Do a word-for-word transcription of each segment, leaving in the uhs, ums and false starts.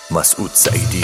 مسعود سعیدی.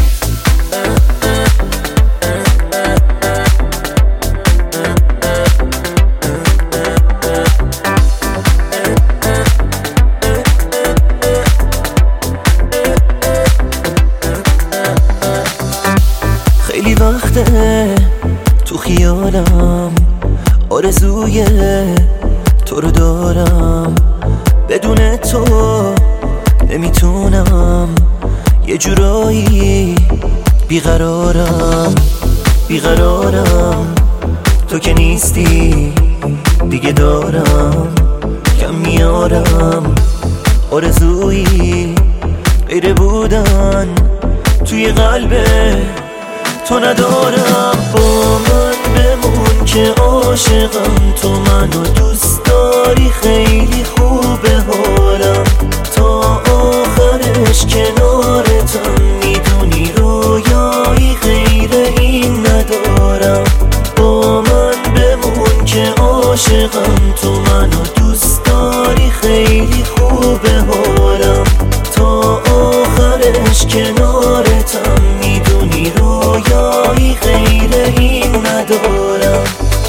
خیلی وقته تو خیالم آرزوی تو رو دارم، بدون تو نمیتونم، یه جورایی بیقرارم بیقرارم تو که نیستی دیگه دارم کم میارم، آرزویی غیر بودن توی قلب تو ندارم. با من بمون که عاشقم، تو منو دوست داری، خیلی خوبه حالم، تا آخرش کنارتم، میدونی رویایی غیر این ندارم. با من بمون که عاشقم، تو منو دوست داری، خیلی خوبه حالم، تا آخرش کنارتم، میدونی رویایی غیر این ندارم.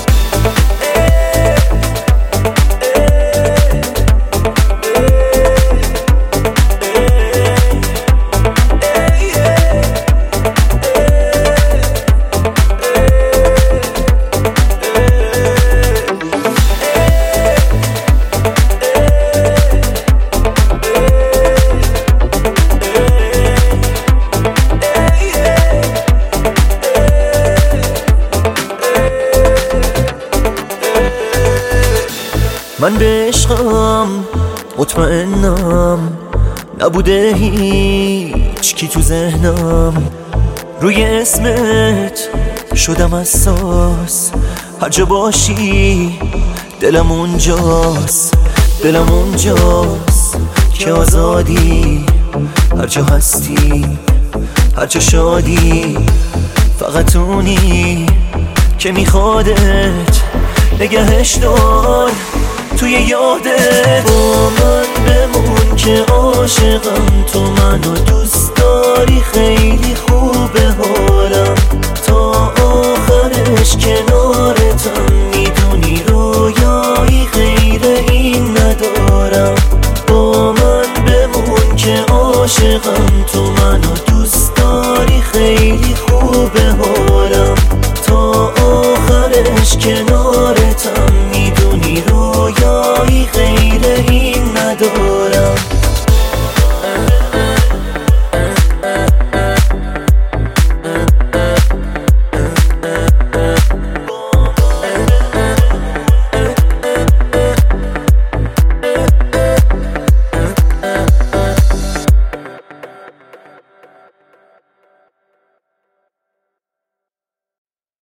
من به عشقم مطمئنم، نبوده هیچ کی تو ذهنم، روی اسمت شدم حساس، هر جا باشی دلم اونجاست، دلم اونجاست که آزادی، هر جا هستی هر جا شادی، فقط اونی که میخوادت نگهش دار توی یادت. با من بمون که عاشقم، تو منو دوست داری، خیلی خوبه حالم، تا آخرش کنارتم، میدونی رویایی غیر این ندارم. با من بمون که عاشقم، تو